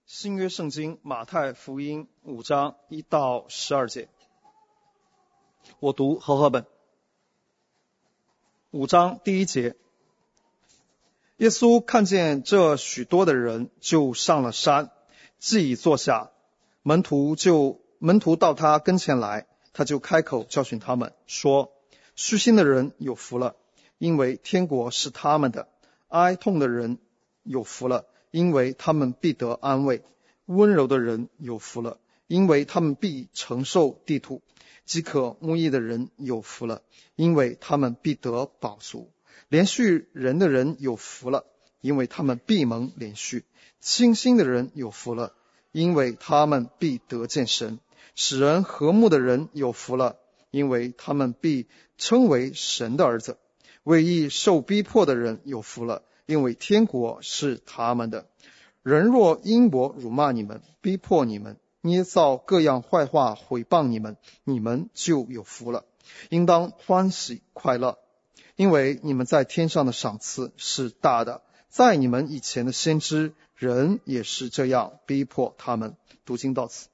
新约圣经马太福音5章1到12节。我读和合本。5章第1节，耶稣看见这许多的人，就上了山，既已坐下，门徒到他跟前来，他就开口教训他们，说：虚心的人有福了，因为天国是他们的；哀痛的人有福了，因为他们必得安慰；温柔的人有福了，因为他们必承受地土；饥渴慕义的人有福了，因为他们必得饱足；连续人的人有福了，因为他们必蒙连续；清心的人有福了，因为他们必得见神；使人和睦的人有福了，因为他们必称为神的儿子；为义受逼迫的人有福了，因为天国是他们的。人若因我辱骂你们，逼迫你们，捏造各样坏话毁谤你们，你们就有福了，应当欢喜快乐，因为你们在天上的赏赐是大的。在你们以前的先知，人也是这样逼迫他们。读经到此。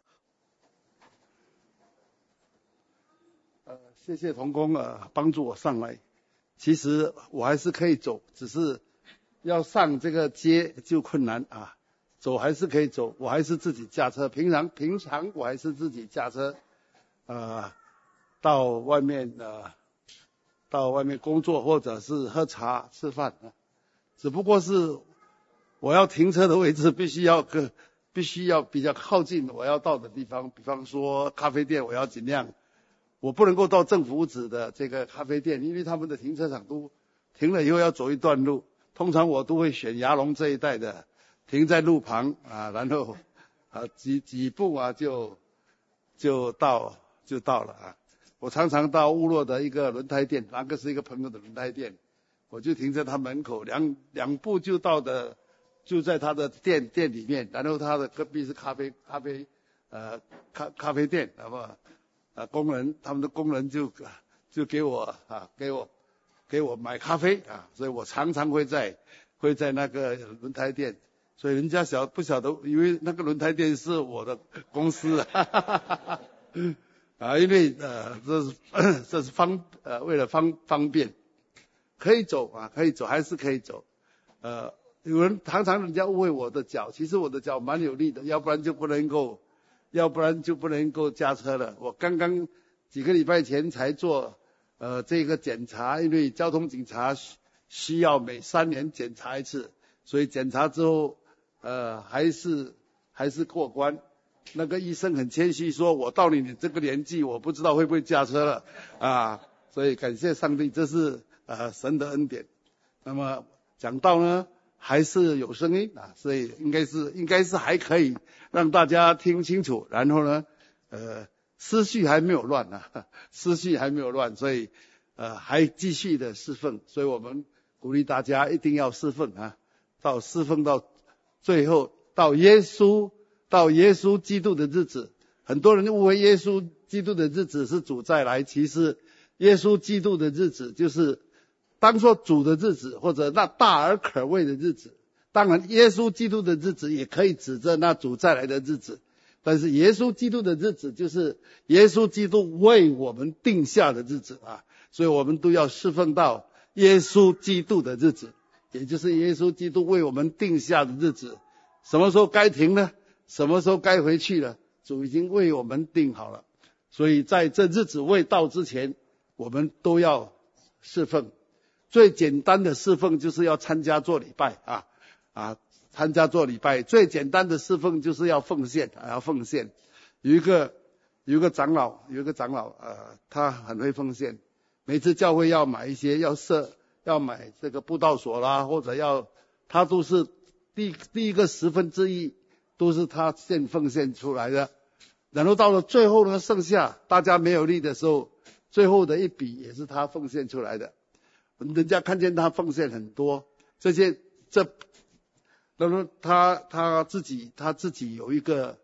谢谢同工帮助我上来。其实我还是可以走，只是要上这个街就困难啊。走还是可以走，我还是自己驾车。平常我还是自己驾车，到外面工作或者是喝茶吃饭只不过是我要停车的位置必须要比较靠近我要到的地方，比方说咖啡店，我要尽量，我不能够到政府指的这个咖啡店，因为他们的停车场都停了以后要走一段路，通常我都会选牙龙这一带的。停在路旁然后几步就到了我常常到乌洛的一个轮胎店，那个是一个朋友的轮胎店，我就停在他门口，两步就到的，就在他的店里面，然后他的隔壁是咖啡店，那么他们的工人就给我买咖啡所以我常常会在那个轮胎店。所以人家不晓得，以为那个轮胎店是我的公司因为这是为了方便，可以走还是可以走。有人常常人家误会我的脚，其实我的脚蛮有力的，要不然就不能够驾车了。我刚刚几个礼拜前才做这个检查，因为交通警察需要每3年检查一次，所以检查之后还是过关。那个医生很谦虚说，我到你这个年纪，我不知道会不会驾车了所以感谢上帝，这是神的恩典。那么讲道呢，还是有声音所以应该是还可以让大家听清楚。然后呢，思绪还没有乱所以还继续的侍奉。所以我们鼓励大家一定要侍奉侍奉到最后，到耶稣基督的日子。很多人误会耶稣基督的日子是主再来，其实耶稣基督的日子就是当作主的日子，或者那大而可畏的日子。当然耶稣基督的日子也可以指着那主再来的日子，但是耶稣基督的日子就是耶稣基督为我们定下的日子所以我们都要侍奉到耶稣基督的日子，也就是耶稣基督为我们定下的日子。什么时候该停呢？什么时候该回去了？主已经为我们定好了。所以在这日子未到之前，我们都要侍奉。最简单的侍奉就是要参加做礼拜参加做礼拜。最简单的侍奉就是要奉献有一个长老他很会奉献。每次教会要买一些要买这个布道所啦，或者他都是第一个1/10都是他奉献出来的。然后到了最后呢，剩下大家没有力的时候，最后的一笔也是他奉献出来的。人家看见他奉献很多，然后他自己有一个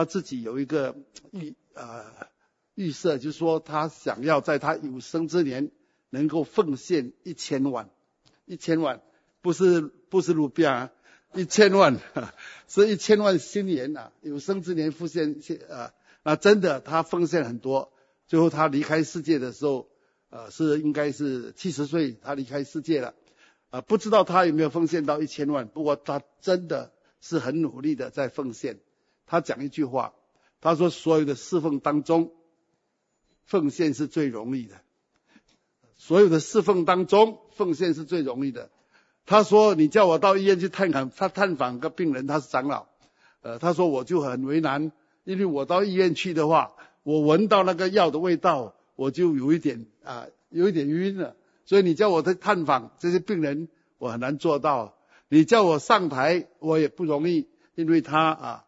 预设，就是说他想要在他有生之年能够奉献1000万，不是路边 1000万，是1000万新年啊，有生之年奉献那真的他奉献很多。最后他离开世界的时候，应该是70岁，他离开世界了。不知道他有没有奉献到1000万，不过他真的是很努力的在奉献。他讲一句话，他说所有的侍奉当中，奉献是最容易的。所有的侍奉当中，奉献是最容易的。他说你叫我到医院去探访个病人，他是长老，他说我就很为难，因为我到医院去的话，我闻到那个药的味道，我就有一点晕了。所以你叫我去探访这些病人，我很难做到。你叫我上台，我也不容易，因为他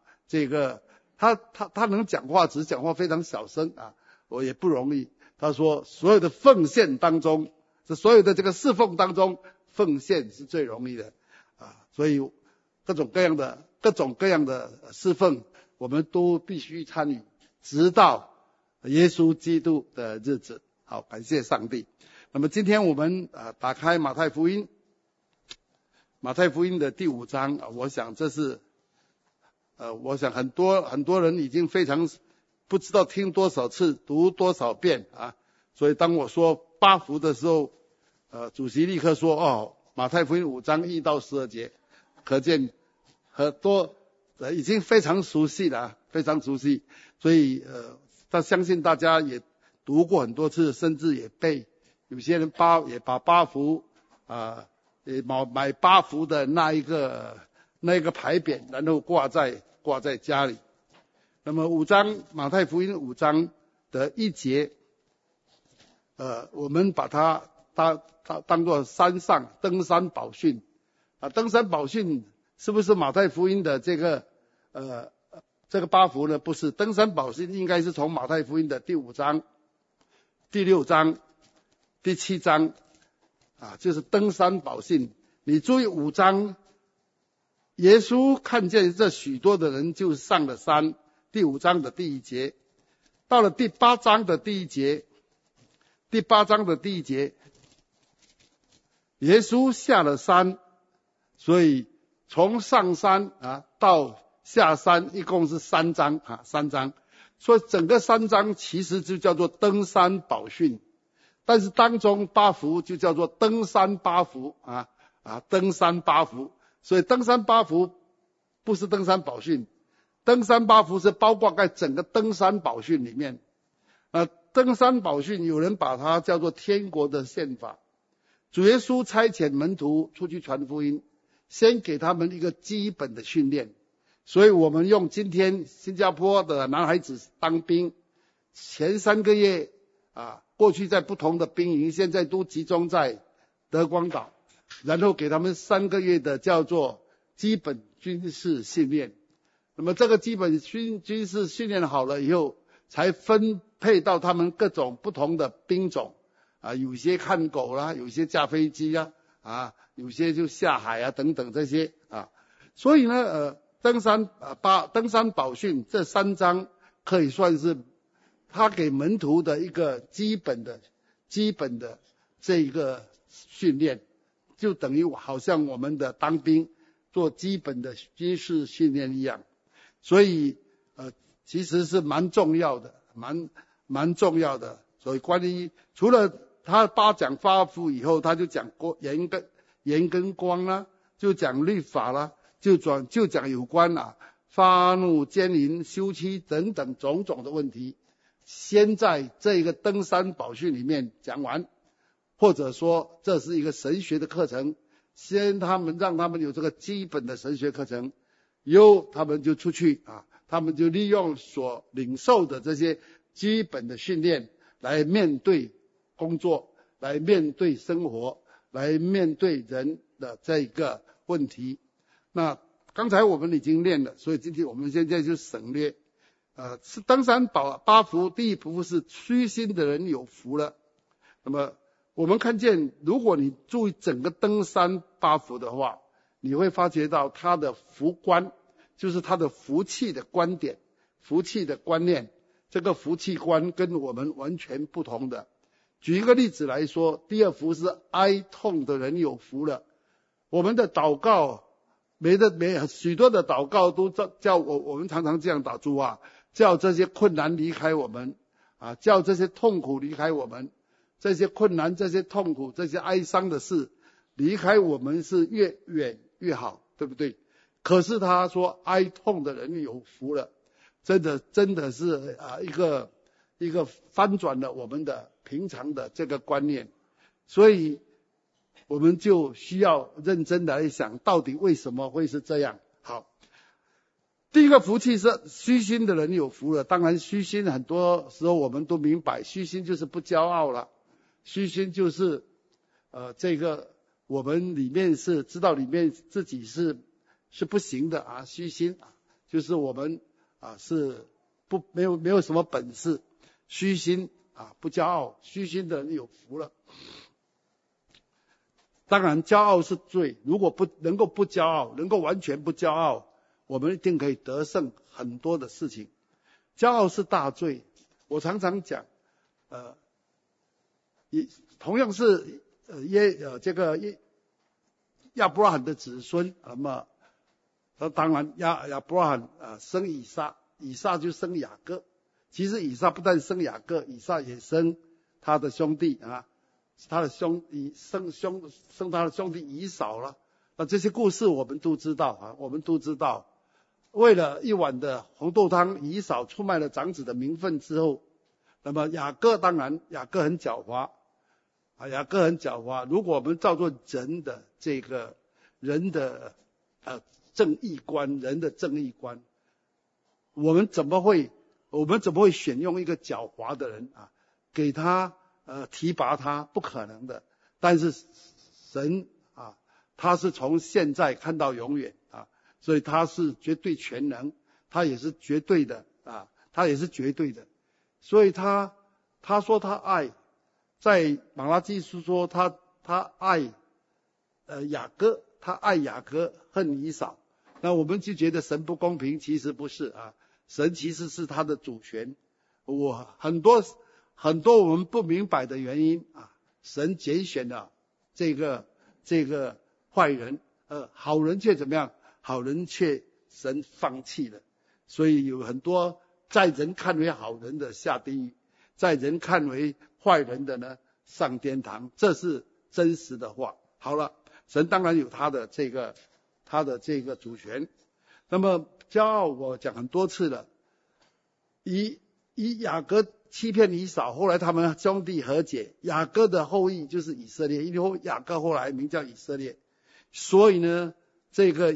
能讲话，只是讲话非常小声我也不容易。他说所有的奉献当中，所有的这个侍奉当中，奉献是最容易的所以各种各样的侍奉，我们都必须参与，直到耶稣基督的日子。好，感谢上帝。那么今天我们打开马太福音的第5章我想这是我想很多人已经非常不知道听多少次，读多少遍所以当我说8福的时候，主席立刻说马太福音5章1到12节，可见很多已经非常熟悉了非常熟悉。所以他相信大家也读过很多次，甚至也背。有些人也把8福也买8福的那一个牌匾，然后挂在家里。那么马太福音5章的1节，我们把它当作登山宝训登山宝训是不是马太福音的这个8福呢？不是，登山宝训应该是从马太福音的第5章、第6章、第7章就是登山宝训。你注意5章，耶稣看见这许多的人就上了山，第5章的第1节。到了第8章的第1节，耶稣下了山，所以从上山到下山一共是3章3章，所以整个3章其实就叫做登山宝训。但是当中8福就叫做登山8福登山8福。所以登山8福不是登山宝训，登山8福是包括在整个登山宝训里面。登山宝训有人把它叫做天国的宪法。主耶稣差遣门徒出去传福音，先给他们一个基本的训练。所以我们用今天新加坡的男孩子当兵，前3个月过去在不同的兵营，现在都集中在德光岛，然后给他们3个月的叫做基本军事训练。那么这个基本军事训练好了以后，才分配到他们各种不同的兵种有些看狗啦，有些驾飞机有些就下海等等这些所以呢登山宝训这3章可以算是他给门徒的一个基本的这一个训练，就等于好像我们的当兵做基本的军事训练一样。所以其实是蛮重要的。所以关于除了他讲8福以后，他就讲盐跟光啦，就讲律法啦，就讲有关发怒、奸淫、休妻等等种种的问题，先在这个登山宝训里面讲完，或者说这是一个神学的课程，先让他们有这个基本的神学课程，以后他们就出去他们就利用所领受的这些基本的训练来面对工作，来面对生活，来面对人的这个问题。那刚才我们已经练了，所以今天我们现在就省略是登山8福。第1福是虚心的人有福了。那么我们看见，如果你注意整个登山8福的话，你会发觉到他的福观，就是他的福气的观点、福气的观念，这个福气观跟我们完全不同的。举一个例子来说，第2福是哀痛的人有福了。我们的祷告许多的祷告都叫我们常常这样祷，主啊，叫这些困难离开我们啊，叫这些痛苦离开我们，这些困难、这些痛苦、这些哀伤的事离开我们是越远越好，对不对？可是他说哀痛的人有福了，真的是一个翻转了我们的平常的这个观念，所以我们就需要认真的来想，到底为什么会是这样。好，第一个福气是虚心的人有福了。当然虚心很多时候我们都明白，虚心就是不骄傲了，虚心就是这个我们里面是知道里面自己是不行的啊，虚心就是我们是没有什么本事，虚心不骄傲，虚心的人有福了。当然骄傲是罪，如果不能够不骄傲，能够完全不骄傲，我们一定可以得胜很多的事情。骄傲是大罪，我常常讲同样是亚伯拉罕的子孙，那么当然亚伯拉罕生以撒，以撒就生雅各。其实以撒不但生雅各，以撒也生他的兄弟他的生他的兄弟以扫了。那这些故事我们都知道我们都知道。为了一碗的红豆汤，以扫出卖了长子的名分之后，那么雅各很狡猾雅各很狡猾。如果我们照做人的正义观，我们怎么会选用一个狡猾的人给他提拔他？不可能的。但是神他是从现在看到永远所以他是绝对全能，他也是绝对的所以他说他爱，在马拉基书说他爱雅各，他爱雅各恨以扫。那我们就觉得神不公平，其实不是神其实是他的主权。很多我们不明白的原因神拣选了这个坏人，好人却怎么样？好人却神放弃了。所以有很多在人看为好人的下地狱，在人看为坏人的呢上天堂，这是真实的话。好了，神当然有他的这个主权。那么骄傲我讲很多次了，以雅各欺骗以扫，后来他们兄弟和解，雅各的后裔就是以色列，因为雅各后来名叫以色列。所以呢这个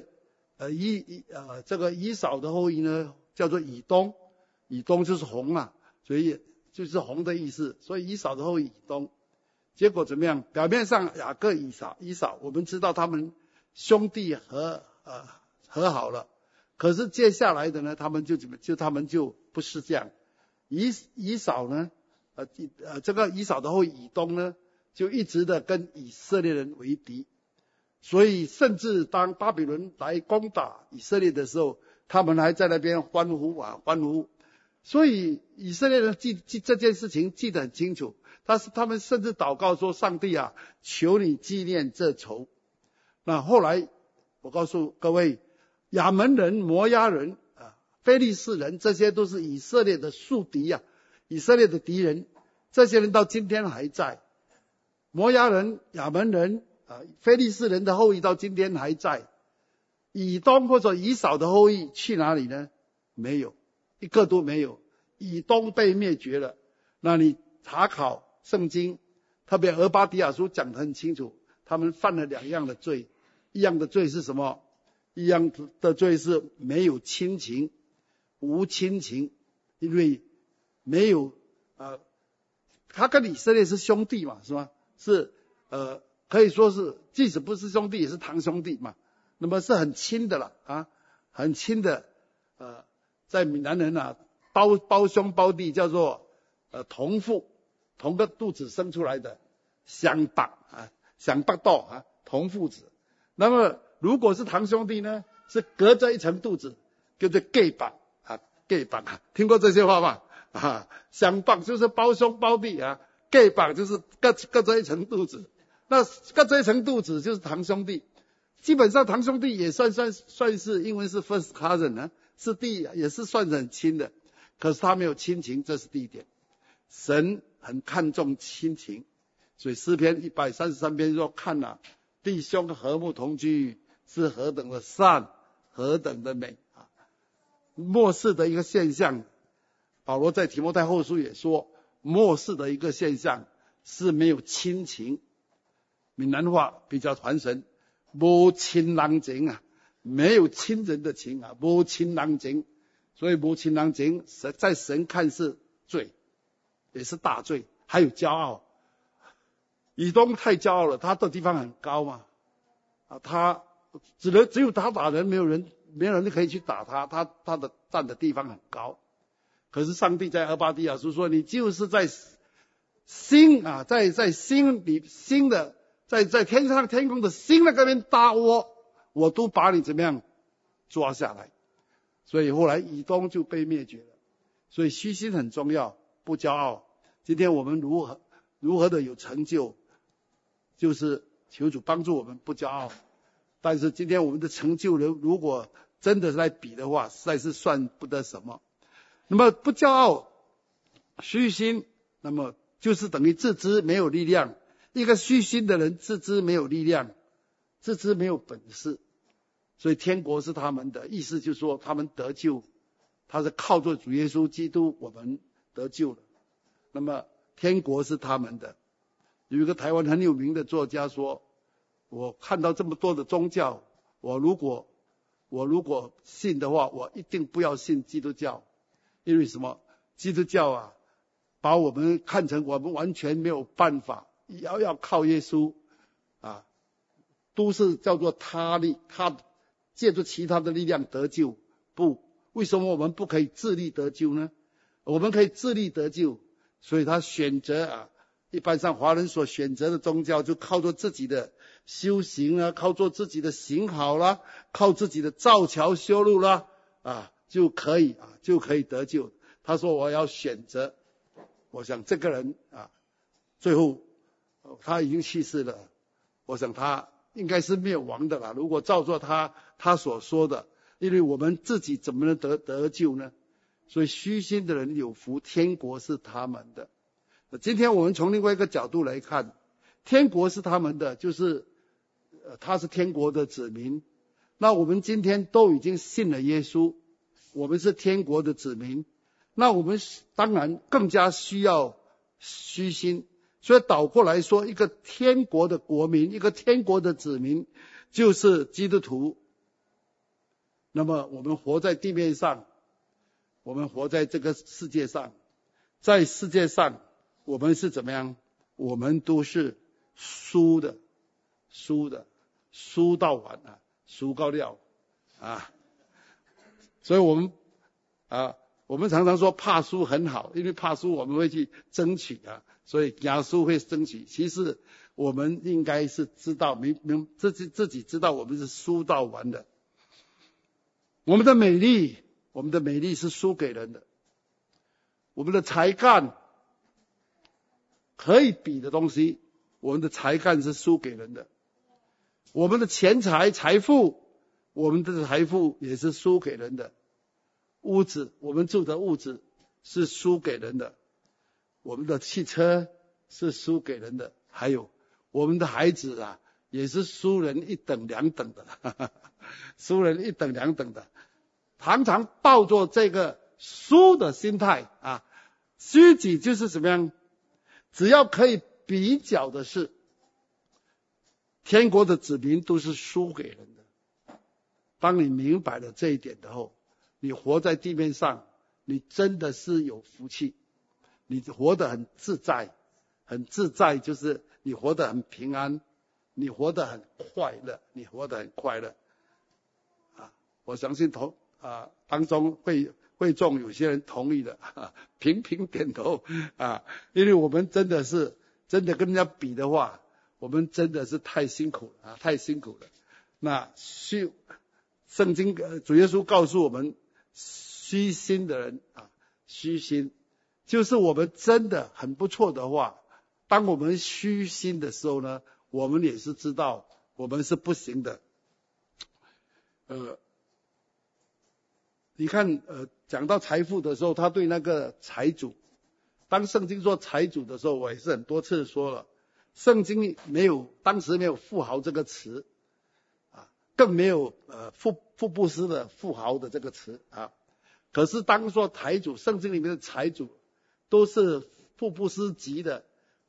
以扫的后裔呢叫做以东，以东就是红所以就是红的意思，所以以扫的后裔以东。结果怎么样？表面上雅各以扫我们知道他们兄弟和好了，可是接下来的呢他们就不是这样。以扫呢这个以扫的后裔以东呢就一直的跟以色列人为敌。所以甚至当巴比伦来攻打以色列的时候，他们还在那边欢呼。所以以色列人记这件事情记得很清楚，他们甚至祷告说，上帝求你纪念这仇。那后来我告诉各位，亚门人、摩押人非利士人，这些都是以色列的宿敌以色列的敌人，这些人到今天还在。摩押人、亚门人非利士人的后裔到今天还在。以东或者以扫的后裔去哪里呢？没有，一个都没有。以东被灭绝了。那你查考圣经，特别俄巴底亚书讲得很清楚，他们犯了两样的罪。一样的罪是什么？一样的罪是没有亲情，无亲情。因为没有他跟以色列是兄弟嘛，是吗？是可以说是即使不是兄弟也是堂兄弟嘛，那么是很亲的了很亲的。在闽南人胞兄胞弟叫做同父，同个肚子生出来的相伯斗同父子。那么如果是堂兄弟呢，是隔着一层肚子，叫做隔伯听过这些话吗？相伯就是胞兄胞弟隔伯就是隔着一层肚子。那隔着一层肚子就是堂兄弟。 基本上堂兄弟也算是英文是 first cousin 呢，是也是算很亲的，可是他没有亲情，这是第一点。神很看重亲情，所以诗篇133篇说，看啊，弟兄和睦同居是何等的善，何等的美啊！末世的一个现象，保罗在提摩太后书也说，末世的一个现象是没有亲情。闽南话比较传神，无亲人情啊，没有亲人的情啊，无亲人情，所以无亲人情在神看是罪，也是大罪，还有骄傲。以东太骄傲了，他的地方很高嘛，啊，他只有他打人，没有人可以去打他，他的站的地方很高。可是上帝在俄巴底亚书说，你就是在心啊，在心里心的。在天上天空的心那边搭窝，我都把你怎么样抓下来。所以后来以东就被灭绝了。所以虚心很重要，不骄傲。今天我们如何的有成就，就是求主帮助我们不骄傲。但是今天我们的成就如果真的来比的话，实在是算不得什么。那么不骄傲虚心，那么就是等于自知没有力量。一个虚心的人，自知没有力量，自知没有本事，所以天国是他们的。意思就是说，他们得救，他是靠着主耶稣基督，我们得救了。那么天国是他们的。有一个台湾很有名的作家说，我看到这么多的宗教，我如果信的话，我一定不要信基督教。因为什么？基督教啊，把我们看成我们完全没有办法，要靠耶稣啊，都是叫做他借助其他的力量得救。不，为什么我们不可以自力得救呢？我们可以自力得救，所以他选择啊，一般上华人所选择的宗教，就靠着自己的修行啊，靠着自己的行好啦，靠自己的造桥修路啦，啊，就可以得救。他说我要选择，我想这个人啊，最后他已经去世了，我想他应该是灭亡的了。如果照做他所说的，因为我们自己怎么能得救呢？所以虚心的人有福，天国是他们的。今天我们从另外一个角度来看，天国是他们的，就是他是天国的子民。那我们今天都已经信了耶稣，我们是天国的子民，那我们当然更加需要虚心。所以倒过来说，一个天国的国民，一个天国的子民，就是基督徒。那么我们活在地面上，我们活在这个世界上，在世界上我们是怎么样？我们都是输到完啊，输到料啊。所以我们常常说怕输很好，因为怕输我们会去争取啊，所以怕输会争取。其实我们应该是知道自己知道我们是输到完的。我们的美丽是输给人的，我们的才干可以比的东西，我们的才干是输给人的。我们的钱财财富，我们的财富也是输给人的。屋子，我们住的屋子是输给人的，我们的汽车是输给人的，还有我们的孩子啊，也是输人一等两等的，输人一等两等的。常常抱着这个输的心态啊，虚己就是怎么样？只要可以比较的是，天国的子民都是输给人的。当你明白了这一点的后，你活在地面上，你真的是有福气，你活得很自在，很自在就是你活得很平安，你活得很快乐，啊！我相信当中会众有些人同意的，频频点头啊！因为我们真的跟人家比的话，我们真的是太辛苦了啊，太辛苦了。那圣经主耶稣告诉我们，虚心的人啊，虚心就是我们真的很不错的话，当我们虚心的时候呢，我们也是知道我们是不行的， 你看讲到财富的时候，他对那个财主，当圣经说财主的时候，我也是很多次说了，圣经当时没有富豪这个词啊，更没有富布施的富豪的这个词啊。可是当说财主，圣经里面的财主都是富布施级的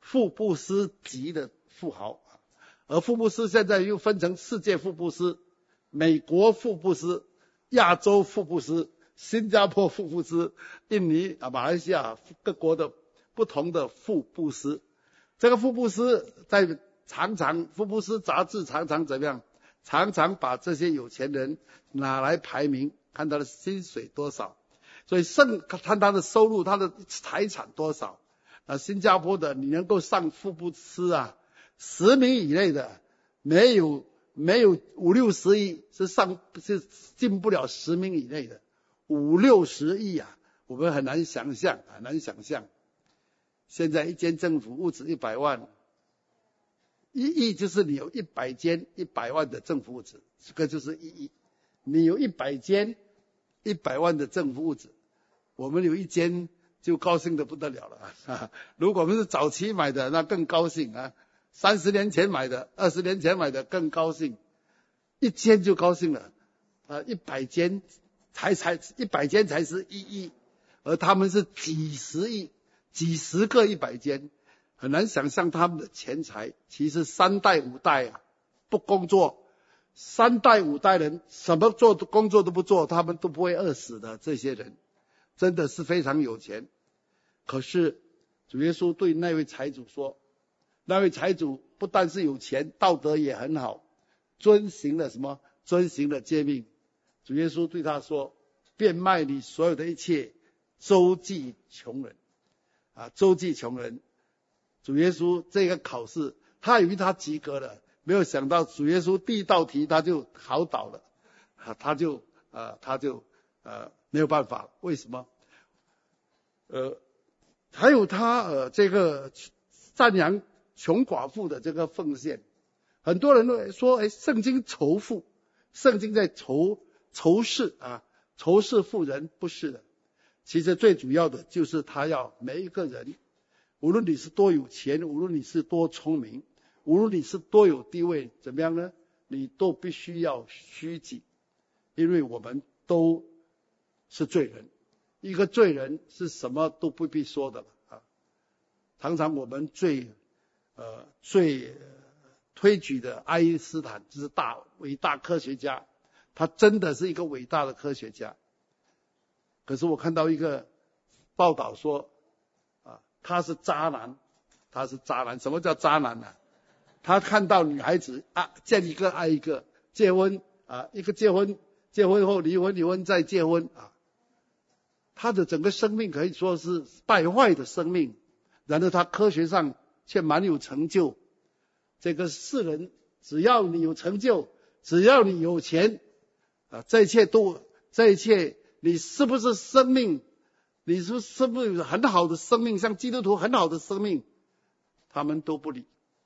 富豪，而富布施现在又分成世界富布施、美国富布施、亚洲富布施、新加坡富布施、印尼马来西亚各国的不同的富布施。这个富布施富布施杂志常常怎么样？常常把这些有钱人拿来排名，看他的薪水多少，所以看他的收入，他的财产多少。新加坡的你能够上富布施10名以内的，没有5-60亿是进不了10名以内的，5-60亿我们很难想象。现在一间政府物质100万，1亿就是你有100间100万的政府物质，这个就是1亿。你有100间100万的政府物质，我们有一间就高兴得不得了了如果我们是早期买的，那更高兴30年前买的，20年前买的更高兴，一间就高兴了100间才100间才是1亿，而他们是几十亿，几十个100间，很难想象他们的钱财。其实3代5代不工作，3代5代人什么工作都不做，他们都不会饿死的。这些人真的是非常有钱。可是主耶稣对那位财主说，那位财主不但是有钱，道德也很好，遵行了什么？遵行了诫命。主耶稣对他说，变卖你所有的一切，周济穷人周济穷人。主耶稣这个考试，他以为他及格了，没有想到主耶稣第一道题他就考倒了他就没有办法了。为什么？还有他这个赞扬穷寡妇的这个奉献。很多人都说圣经仇富，圣经在仇视仇视富人，不是的。其实最主要的就是他要每一个人，无论你是多有钱，无论你是多聪明，无论你是多有地位，怎么样呢？你都必须要虚己，因为我们都是罪人。一个罪人是什么都不必说的了常常我们最推举的爱因斯坦，就是伟大科学家，他真的是一个伟大的科学家。可是我看到一个报道说他是渣男。什么叫渣男呢？他看到女孩子见一个爱一个，结婚一个结婚后离婚再结婚他的整个生命可以说是败坏的生命，然而他科学上却蛮有成就。这个世人只要你有成就，只要你有钱这一切你是不是生命，你是不是有很好的生命，像基督徒很好的生命，他们都不理。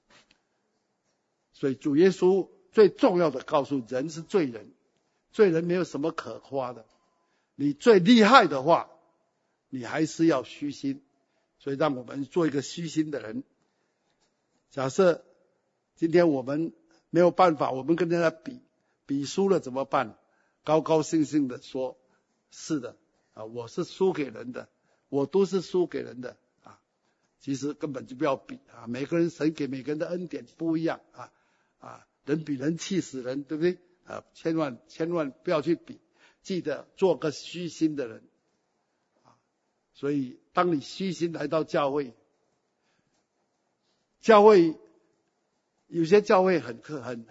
所以主耶稣最重要的告诉人是罪人，罪人没有什么可夸的，你最厉害的话，你还是要虚心。所以让我们做一个虚心的人。假设今天我们没有办法，我们跟人家比输了怎么办？高高兴兴的说，是的我是输给人的，我都是输给人的其实根本就不要比每个人神给每个人的恩典不一样人比人气死人，对不对千万不要去比，记得做个虚心的人所以当你虚心来到教会有些教会很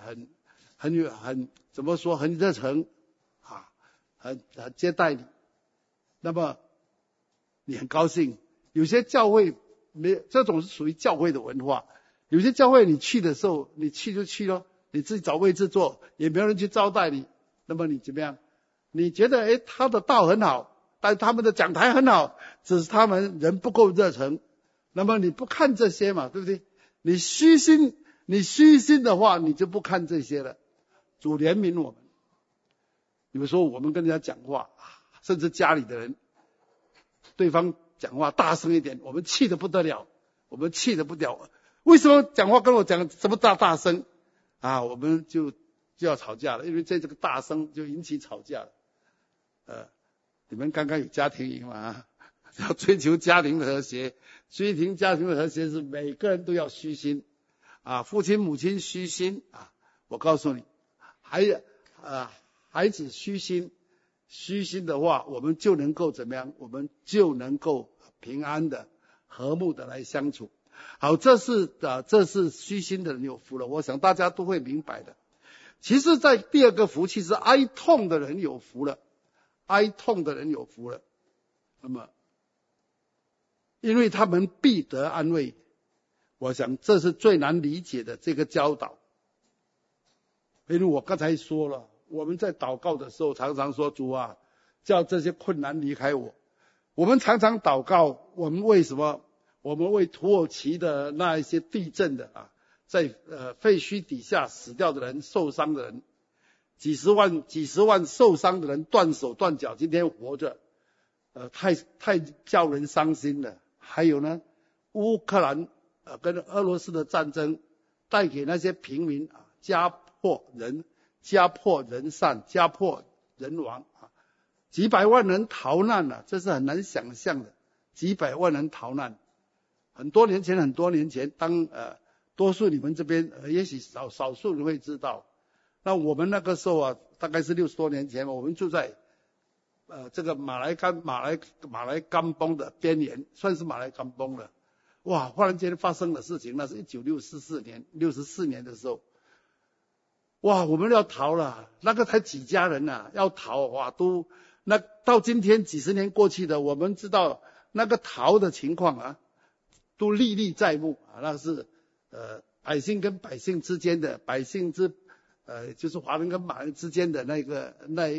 怎么说，很热诚很接待你，那么你很高兴。有些教会这种是属于教会的文化。有些教会你去的时候，你去就去咯，你自己找位置坐，也没有人去招待你，那么你怎么样？你觉得他的道很好，但他们的讲台很好，只是他们人不够热诚，那么你不看这些嘛，对不对？你虚心的话，你就不看这些了。主怜悯我们， 有时候我们跟人家讲话，甚至家里的人，对方讲话大声一点，我们气得不得了，为什么讲话跟我讲这么大声啊？我们就要吵架了，因为这个大声就引起吵架了。你们刚刚有家庭营嘛？要追求家庭的和谐，追求家庭的和谐是每个人都要虚心啊，父亲母亲虚心啊。我告诉你，孩子虚心的话，我们就能够怎么样？我们就能够平安的、和睦的来相处。好，这是虚心的人有福了。我想大家都会明白的。其实，在第二个福气是哀痛的人有福了，那么，因为他们必得安慰。我想这是最难理解的这个教导。因为我刚才说了，我们在祷告的时候常常说，主啊，叫这些困难离开我。我们常常祷告，我们为什么？我们为土耳其的那一些地震的在废墟底下死掉的人、受伤的人，几十万受伤的人断手断脚，今天活着，太叫人伤心了。还有呢，乌克兰跟俄罗斯的战争带给那些平民家破人散，家破人亡几百万人逃难了，这是很难想象的。几百万人逃难，很多年前，当多数你们这边也许少数人会知道。那我们那个时候大概是60多年前，我们住在这个马来甘邦的边缘，算是马来甘邦了。哇，忽然间发生的事情，那是1964年的时候。哇，我们要逃了，那个才几家人要逃，哇，那到今天几十年过去的，我们知道那个逃的情况都历历在目那是百姓跟百姓之间的，就是华人跟马人之间的那个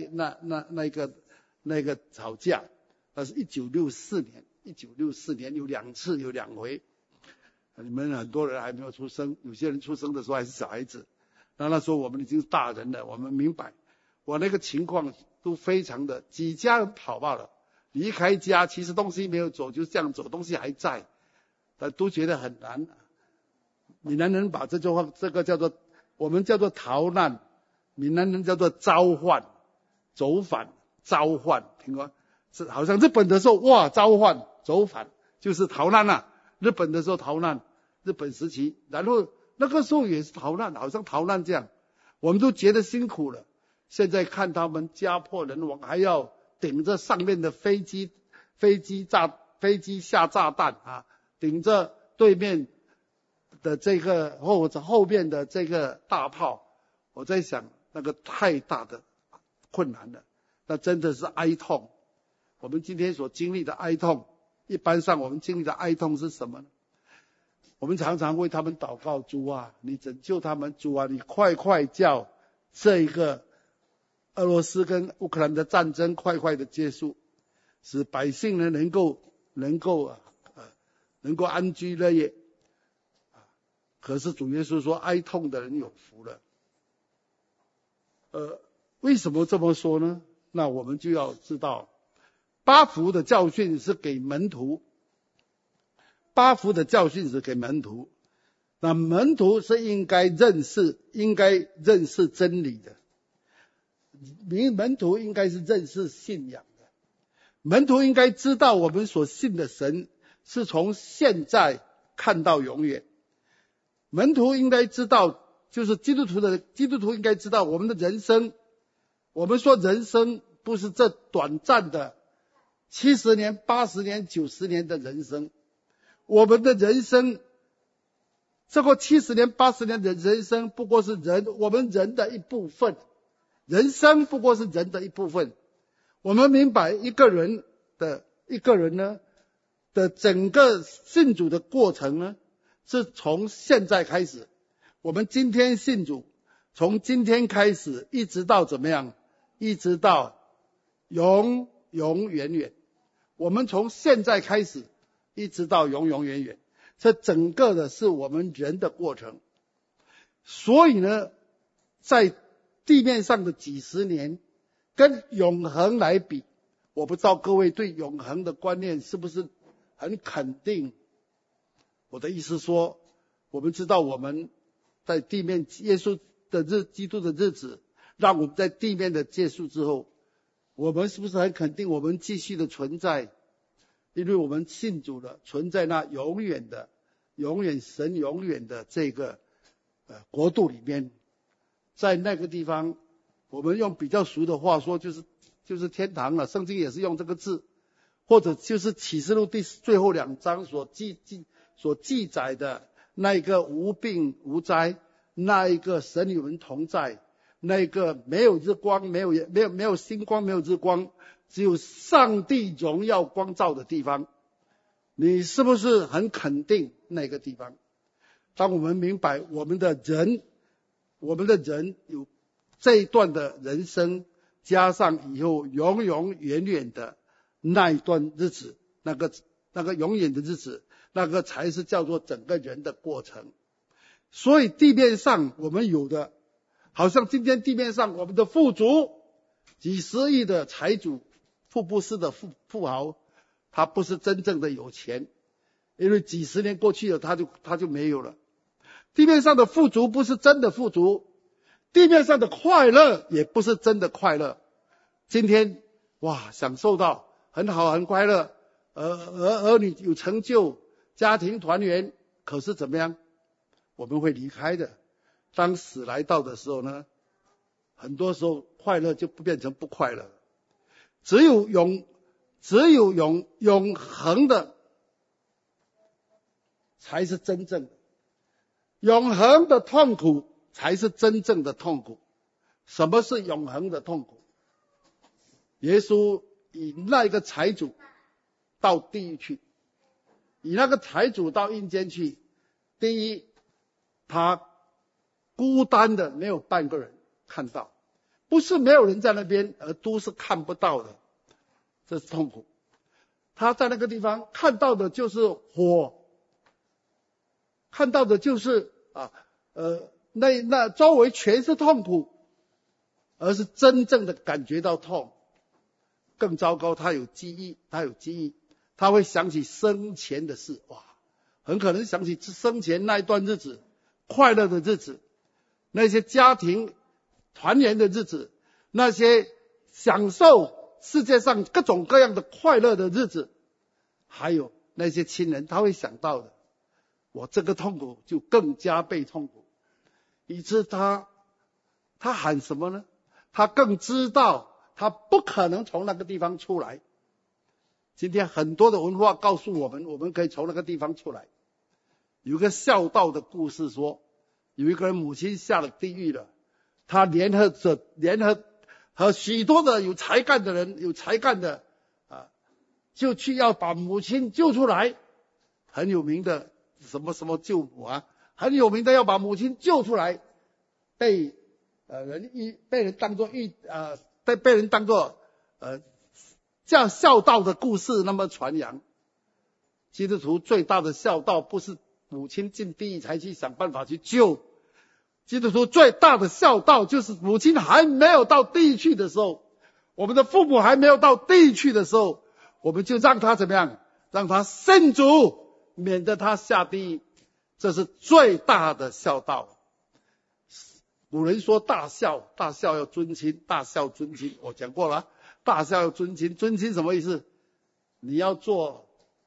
吵架。那是1964年有2次，有2回。你们很多人还没有出生，有些人出生的时候还是小孩子。那时候我们已经是大人了，我们明白，我那个情况都非常的，几家人跑罢了，离开家，其实东西没有走，就这样走，东西还在，但都觉得很难。闽南人把这句话，这个我们叫做逃难，闽南人叫做召唤、走反、召唤，听过？是好像日本的时候，哇，召唤、走反就是逃难日本的时候逃难，日本时期，然后那个时候也是逃难，好像逃难这样，我们都觉得辛苦了。现在看他们家破人亡，还要顶着上面的飞机下炸弹顶着对面的这个或者后面的这个大炮，我在想那个太大的困难了，那真的是哀痛。我们今天所经历的哀痛，一般上我们经历的哀痛是什么呢？我们常常为他们祷告，主啊，你拯救他们，主啊，你快快叫这一个俄罗斯跟乌克兰的战争快快的结束，使百姓呢能够安居乐业。可是主耶稣说，哀痛的人有福了。为什么这么说呢？那我们就要知道，8福的教训是给门徒。8福的教训是给门徒，那门徒是应该认识真理的，门徒应该是认识信仰的，门徒应该知道我们所信的神是从现在看到永远。门徒应该知道，就是基督徒应该知道我们的人生，我们说人生不是这短暂的70年、80年、90年的人生。我们的人生，这个70年、80年的人生不过是我们人的一部分，人生不过是人的一部分。我们明白一个人呢的整个信主的过程呢，是从现在开始。我们今天信主，从今天开始一直到怎么样？一直到永永远远。我们从现在开始一直到永永远远，这整个的是我们人的过程。所以呢，在地面上的几十年， 跟永恒来比，我不知道各位对永恒的观念是不是很肯定。我的意思说，我们知道我们在地面耶稣的基督的日子，让我们在地面的结束之后，我们是不是很肯定我们继续的存在？因为我们信主了，存在那永远神永远的这个国度里面，在那个地方，我们用比较俗的话说，就是天堂了。圣经也是用这个字，或者就是启示录最后2章所记载的那一个无病无灾，那一个神与我们同在，那一个没有日光，没有星光，没有日光，只有上帝荣耀光照的地方。你是不是很肯定那个地方？当我们明白我们的人有这一段的人生，加上以后永永远远的那一段日子，那个永远的日子，那个才是叫做整个人的过程。所以地面上我们有的，好像今天地面上我们的富足，几十亿的财主，富布斯的富豪，他不是真正的有钱，因为几十年过去了，他就没有了。地面上的富足不是真的富足，地面上的快乐也不是真的快乐。今天享受到很好很快乐，儿女有成就，家庭团圆，可是怎么样？我们会离开的。当死来到的时候呢，很多时候快乐就变成不快乐。只有永恒的才是真正的，永恒的痛苦才是真正的痛苦。什么是永恒的痛苦？耶稣以那个财主到地狱去，以那个财主到阴间去。第一，他孤单的，没有半个人看到，不是没有人在那边，而都是看不到的，这是痛苦。他在那个地方看到的就是火，看到的就是那周围全是痛苦，而是真正的感觉到痛。更糟糕，他有记忆，他会想起生前的事，很可能想起生前那一段日子，快乐的日子，那些家庭团圆的日子，那些享受世界上各种各样的快乐的日子，还有那些亲人，他会想到的。我这个痛苦就更加倍痛苦，以致他喊什么呢？他更知道他不可能从那个地方出来。今天很多的文化告诉我们，我们可以从那个地方出来。有个孝道的故事说，有一个人母亲下了地狱了，他联合和许多的有才干的就去要把母亲救出来。很有名的什么救母很有名的要把母亲救出来，被人当作这样孝道的故事那么传扬。基督徒最大的孝道不是母亲进地狱才去想办法去救，基督徒最大的孝道就是母亲还没有到地狱去的时候，我们的父母还没有到地狱去的时候，我们就让他怎么样？让他信主，免得他下地狱。这是最大的孝道。古人说大孝要尊亲，大孝尊亲，我讲过了，大孝要尊亲。尊亲什么意思？你要做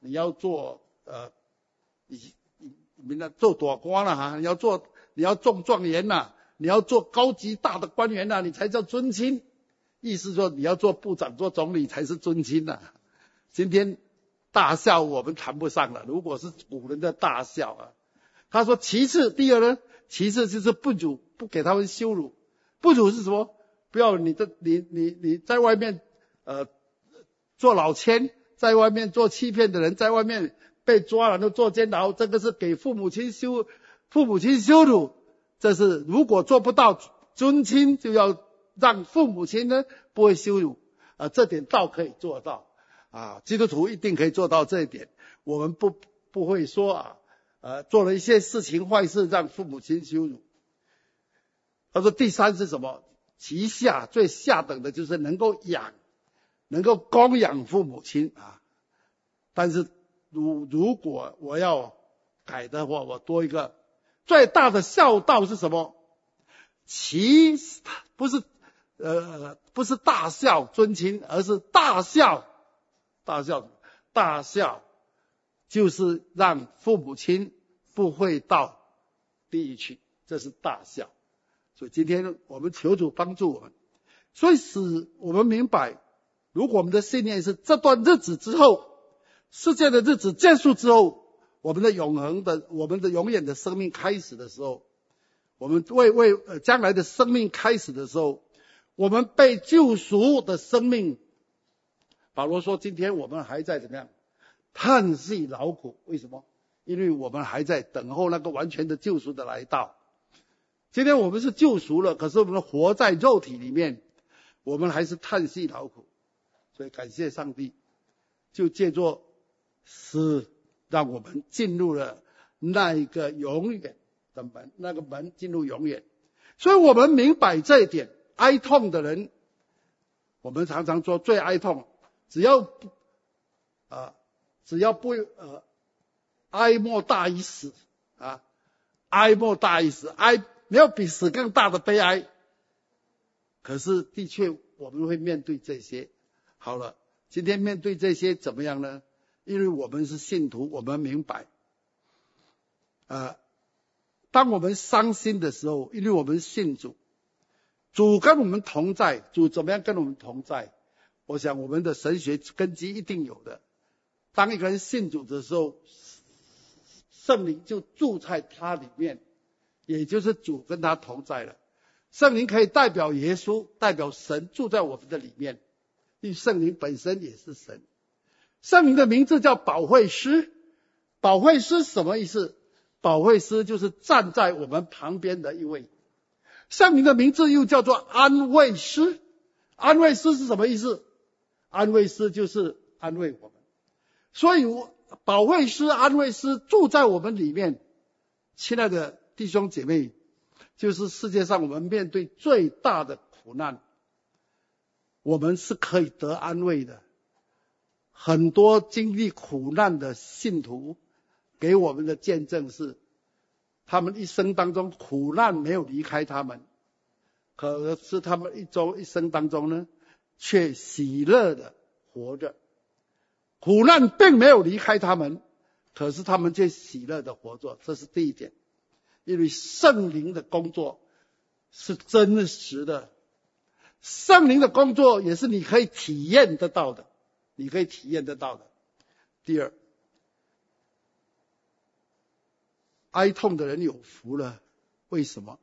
大官了你要中状元了，你要做高级大的官员了，你才叫尊亲。意思说你要做部长做总理才是尊亲了。今天大孝我们谈不上了，如果是古人的大孝他说其次，第二呢，其次就是不给他们羞辱。不辱是什么？不要你在外面做老千，在外面做欺骗的人，在外面被抓了都坐监牢，这个是给父母亲羞辱。这是如果做不到尊亲，就要让父母亲呢不会羞辱这点倒可以做到基督徒一定可以做到这一点。我们不会说做了一些事情坏事让父母亲羞辱。他说第三是什么？ 其下最下等的就是能够供养父母亲啊。但是如果我要改的话，我多一个最大的孝道是什么？不是大孝尊亲，而是大孝。大孝就是让父母亲不会到地狱去，这是大孝。所以今天我们求主帮助我们，所以使我们明白，如果我们的信念是这段日子之后，世界的日子结束之后，我们的永远的生命开始的时候，我们为将来的生命开始的时候，我们被救赎的生命，保罗说今天我们还在怎么样叹息劳苦，为什么？因为我们还在等候那个完全的救赎的来到。今天我们是救赎了，可是我们活在肉体里面，我们还是叹息劳苦。所以感谢上帝，就借着死让我们进入了那一个永远的门，那个门进入永远。所以我们明白这一点，哀痛的人，我们常常说最哀痛，只要不哀莫大于死啊，哀莫大于死，没有比死更大的悲哀。可是的确我们会面对这些。好了，今天面对这些怎么样呢？因为我们是信徒，我们明白当我们伤心的时候，因为我们信主，主跟我们同在，主怎么样跟我们同在？我想我们的神学根基一定有的。当一个人信主的时候，圣灵就住在他里面，也就是主跟他同在了。圣灵可以代表耶稣，代表神住在我们的里面，因为圣灵本身也是神。圣灵的名字叫保惠师。保惠师什么意思？保惠师就是站在我们旁边的一位。圣灵的名字又叫做安慰师。安慰师是什么意思？安慰师就是安慰我们。所以保惠师、安慰师住在我们里面。亲爱的弟兄姐妹，就是世界上我们面对最大的苦难，我们是可以得安慰的。很多经历苦难的信徒给我们的见证是，他们一生当中苦难没有离开他们，可是他们一生当中呢，却喜乐的活着。苦难并没有离开他们，可是他们却喜乐的活着，这是第一点。因为圣灵的工作是真实的，圣灵的工作也是你可以体验得到的，第二，哀痛的人有福了。为什么？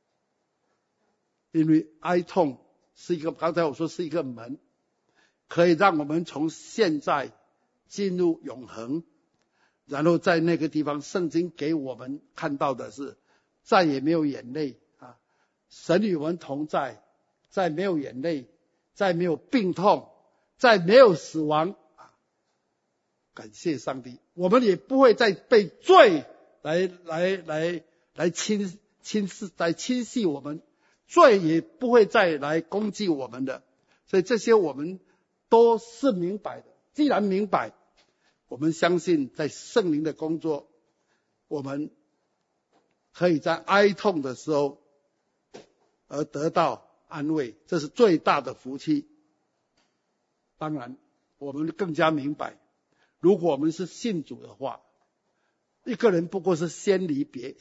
因为哀痛是刚才我说是一个门，可以让我们从现在进入永恒。然后在那个地方，圣经给我们看到的是再也没有眼泪啊，神与我们同在，再没有眼泪，再没有病痛，再没有死亡啊！感谢上帝，我们也不会再被罪来侵袭我们，罪也不会再来攻击我们的。所以这些我们都是明白的。既然明白，我们相信在圣灵的工作，我们可以在哀痛的时候而得到安慰，这是最大的福气。当然我们更加明白，如果我们是信主的话，一个人不过是先离别，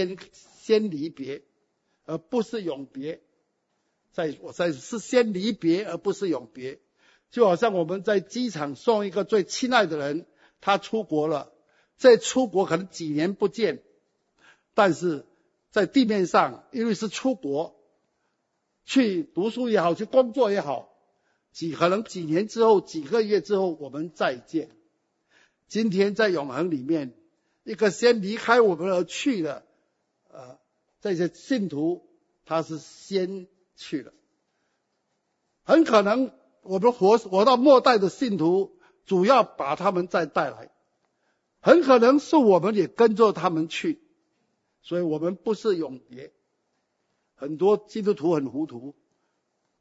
而不是永别。是先离别而不是永别。就好像我们在机场送一个最亲爱的人，他出国了，在出国可能几年不见，但是在地面上，因为是出国去读书也好，去工作也好，可能几年之后，几个月之后我们再见。今天在永恒里面，一个先离开我们而去的这些信徒，他是先去了。很可能我们活到末代的信徒，主要把他们再带来，很可能是我们也跟着他们去，所以我们不是永别。很多基督徒很糊涂，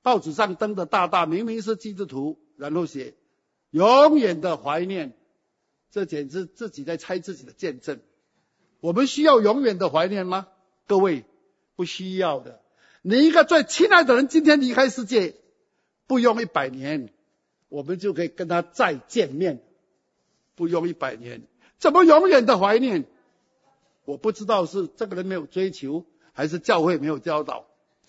报纸上登的大大，明明是基督徒，然后写永远的怀念，这简直自己在拆自己的见证。我们需要永远的怀念吗？各位，不需要的。你一个最亲爱的人今天离开世界，不用100年，我们就可以跟他再见面，不用100年，怎么永远的怀念？我不知道是这个人没有追求，还是教会没有教导。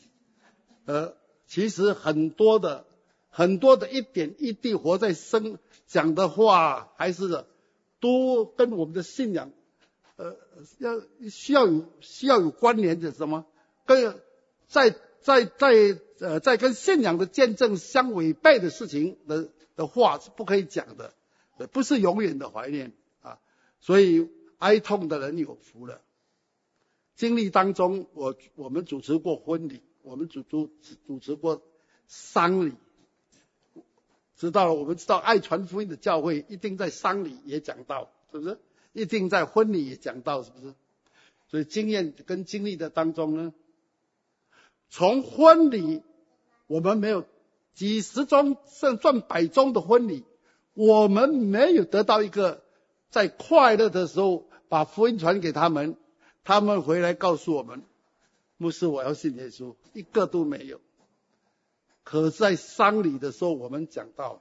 其实很多的一点一滴活在讲的话，还是都跟我们的信仰需要有关联的。什么？在跟信仰的见证相违背的事情的话是不可以讲的，不是永远的怀念啊。所以哀痛的人有福了。经历当中，我们主持过婚礼，我们主持过丧礼，我们知道爱传福音的教会一定在丧礼也讲到，是不是？一定在婚礼也讲到，是不是？所以经验跟经历的当中呢，从婚礼我们没有几十宗甚至100宗的婚礼，我们没有得到一个在快乐的时候把福音传给他们，他们回来告诉我们，牧师我要信耶稣，一个都没有。可在丧礼的时候，我们讲到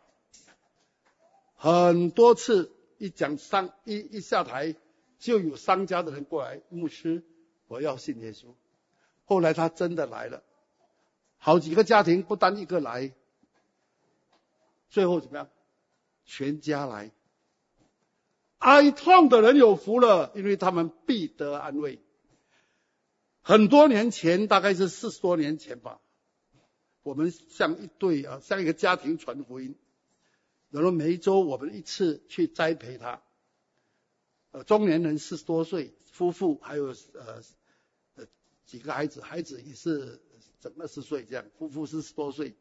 很多次，一下台就有商家的人过来，牧师我要信耶稣。后来他真的来了，好几个家庭不单一个来，最后怎么样？全家来。哀痛的人有福了，因为他们必得安慰。很多年前，大概是40多年前吧，我们像一个家庭传福音，然后每一周我们一次去栽培他。中年人40多岁，夫妇还有几个孩子也是整20岁这样，夫妇40多岁。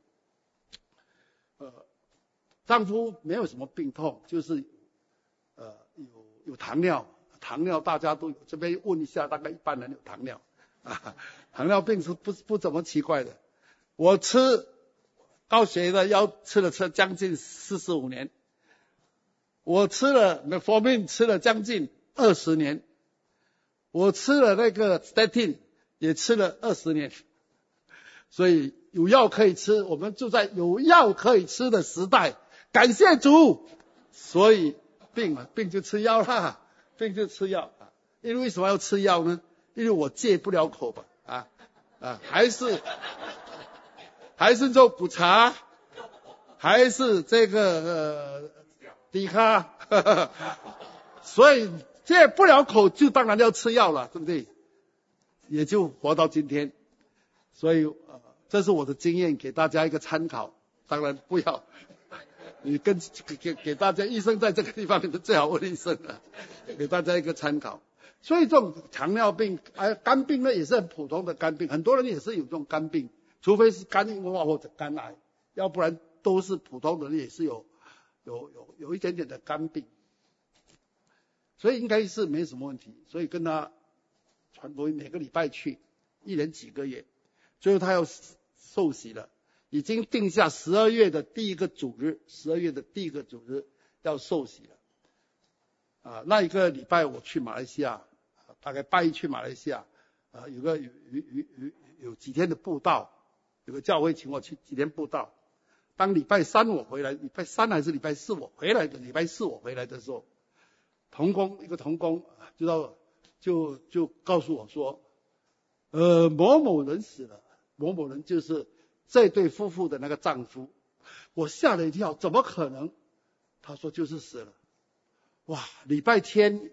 丈夫没有什么病痛，就是有糖尿大家都有，这边问一下，大概一般人有糖尿啊，糖尿病是不怎么奇怪的。我吃高血压的药吃了将近45年，我吃了 metformin 吃了将近20年，我吃了那个 statin 也吃了20年，所以有药可以吃，我们就在有药可以吃的时代，感谢主。所以病就吃药啦，病就吃药。因为为什么要吃药呢？因为我戒不了口吧，还是做补茶，还是这个低卡，所以戒不了口就当然要吃药了，对不对？也就活到今天。所以这是我的经验，给大家一个参考。当然不要你给大家，医生在这个地方你最好问医生了，给大家一个参考。所以这种糖尿病肝病呢也是很普通的肝病，很多人也是有这种肝病，除非是肝硬化或者肝癌，要不然都是普通的人也是有一点点的肝病，所以应该是没什么问题。所以跟他传福音，每个礼拜去，1年几个月，最后他要受洗了，已经定下12月的第一个主日要受洗了。那一个礼拜我去马来西亚，大概拜一去马来西亚，有几天的布道，有个教会请我去几天布道。当礼拜3我回来，礼拜3还是礼拜4我回来的，礼拜4我回来的时候，一个同工就告诉我说，某某人死了，某某人就是这对夫妇的那个丈夫。我吓了一跳，怎么可能？他说就是死了。哇，礼拜天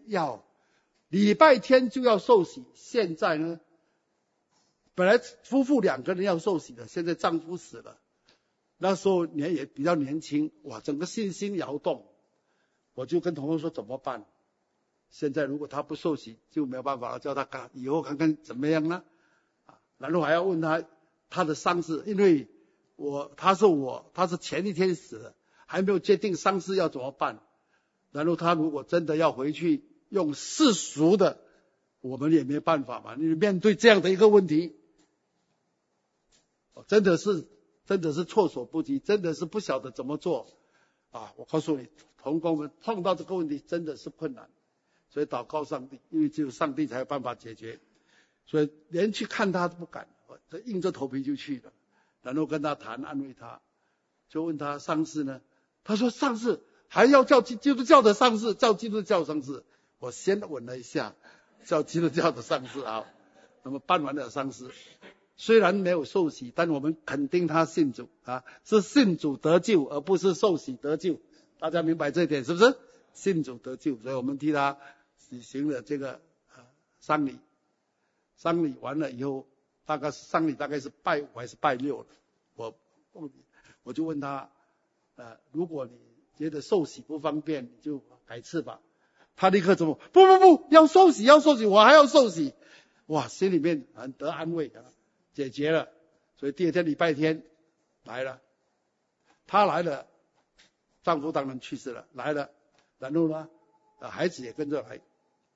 就要受洗，现在呢，本来夫妇2个人要受洗的，现在丈夫死了。那时候也比较年轻，哇，整个信心摇动。我就跟同工说怎么办？现在如果他不受洗，就没有办法了，叫他以后看看怎么样呢？然后还要问他的丧事，因为他是前一天死的，还没有决定丧事要怎么办。然后他如果真的要回去用世俗的，我们也没办法嘛。你面对这样的一个问题，真的是真的是措手不及，真的是不晓得怎么做啊！我告诉你，同工们碰到这个问题真的是困难，所以祷告上帝，因为只有上帝才有办法解决，所以连去看他都不敢，他硬着头皮就去了，然后跟他谈，安慰他，就问他丧事呢？他说丧事还要叫基督教的丧事，叫基督教丧事。我先问了一下，叫基督教的丧事啊。那么办完了丧事，虽然没有受洗，但我们肯定他信主啊，是信主得救，而不是受洗得救。大家明白这一点是不是？信主得救，所以我们替他举行了这个丧礼。丧礼完了以后，丧礼大概是拜5还是拜6了，我就问他，如果你觉得受洗不方便，你就改次吧。他立刻怎么？不，要受洗，我还要受洗。哇，心里面很得安慰啊，解决了。所以第二天礼拜天来了，他来了，丈夫当然去世了，来了，然后呢，孩子也跟着来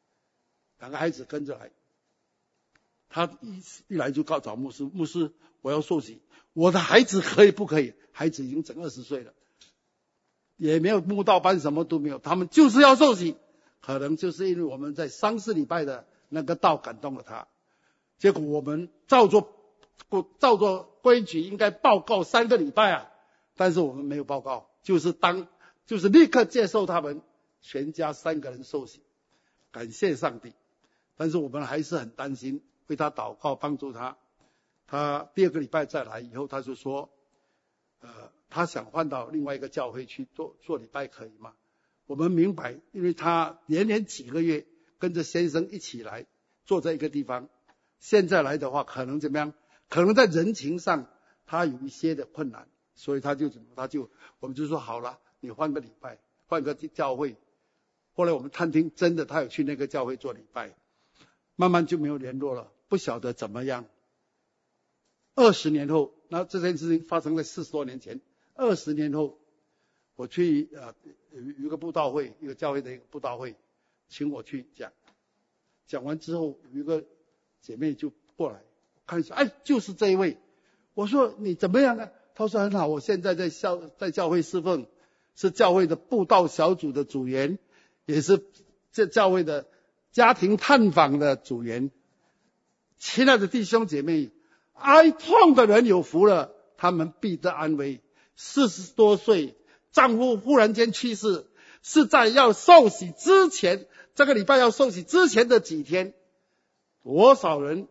，2个孩子跟着来。他一来就找牧师，牧师，我要受洗，我的孩子可以不可以？孩子已经整20岁了，也没有慕道班，什么都没有，他们就是要受洗。可能就是因为我们在丧事礼拜的那个道感动了他，结果我们照做规矩应该报告3个礼拜啊，但是我们没有报告，就是立刻接受他们全家3个人受洗，感谢上帝。但是我们还是很担心，为他祷告帮助他。他第2个礼拜再来以后，他就说，他想换到另外一个教会去做礼拜，可以吗？我们明白，因为他连几个月跟着先生一起来坐在一个地方，现在来的话可能怎么样？可能在人情上他有一些的困难，所以我们就说好了，你换个礼拜，换个教会。后来我们探听，真的他有去那个教会做礼拜，慢慢就没有联络了，不晓得怎么样。20年后，那这件事情发生在40多年前，20年后，我去有一个布道会，一个教会的一个布道会，请我去讲完之后，有一个姐妹就过来看一下，就是这一位。我说你怎么样啊？她说很好，我现在在教会侍奉，是教会的布道小组的组员，也是这教会的家庭探访的组员。亲爱的弟兄姐妹，哀痛的人有福了，他们必得安慰。40多岁，丈夫忽然间去世，是在要受洗之前，这个礼拜要受洗之前的几天，多少人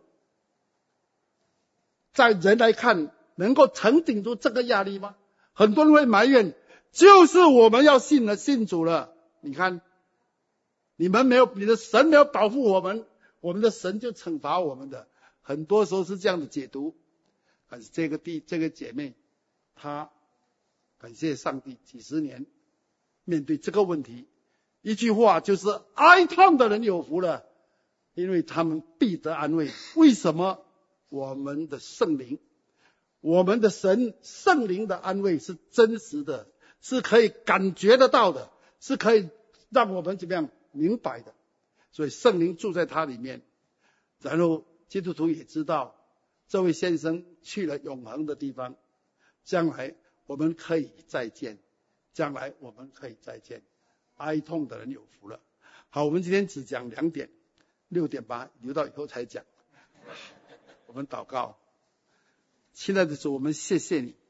在人来看能够承顶住这个压力吗？很多人会埋怨，就是我们要信主了，你看你的神没有保护我们，我们的神就惩罚我们的，很多时候是这样的解读。但是这个姐妹，她感谢上帝，几十年面对这个问题，一句话就是哀痛的人有福了，因为他们必得安慰。为什么？我们的圣灵，我们的神圣灵的安慰是真实的，是可以感觉得到的，是可以让我们怎么样明白的。所以圣灵住在他里面，然后基督徒也知道这位先生去了永恒的地方，将来我们可以再见，哀痛的人有福了。好，我们今天只讲2点，6点8留到以后才讲。我们祷告，亲爱的主，我们谢谢你，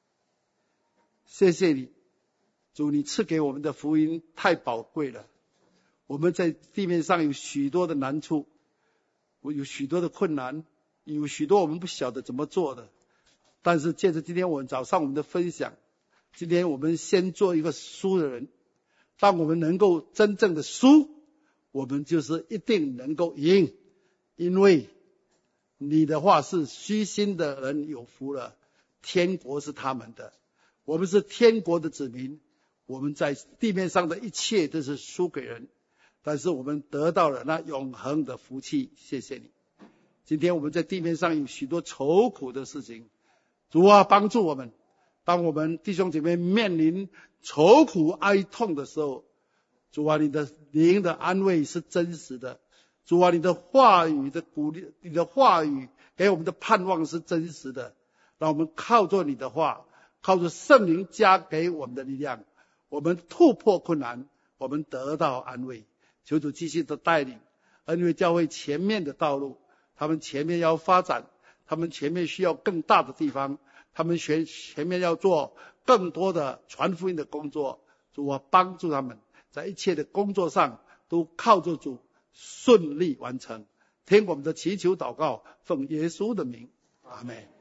主，你赐给我们的福音太宝贵了。我们在地面上有许多的难处，有许多的困难，有许多我们不晓得怎么做的。但是借着今天我们早上我们的分享，今天我们先做一个输的人。当我们能够真正的输，我们就是一定能够赢，因为你的话是虚心的人有福了，天国是他们的。我们是天国的子民，我们在地面上的一切都是输给人，但是我们得到了那永恒的福气。谢谢你。今天我们在地面上有许多愁苦的事情，主啊，帮助我们。当我们弟兄姐妹面临愁苦哀痛的时候，主啊，你的灵的安慰是真实的，主啊，你的话语的鼓励，你的话语给我们的盼望是真实的。 让我们靠着你的话，靠着圣灵加给我们的力量，我们突破困难，我们得到安慰。求主继续的带领恩惠教会前面的道路，他们前面要发展，他们前面需要更大的地方，他们前面要做更多的传福音的工作。主啊，帮助他们在一切的工作上都靠着主顺利完成。听我们的祈求祷告，奉耶稣的名，阿们。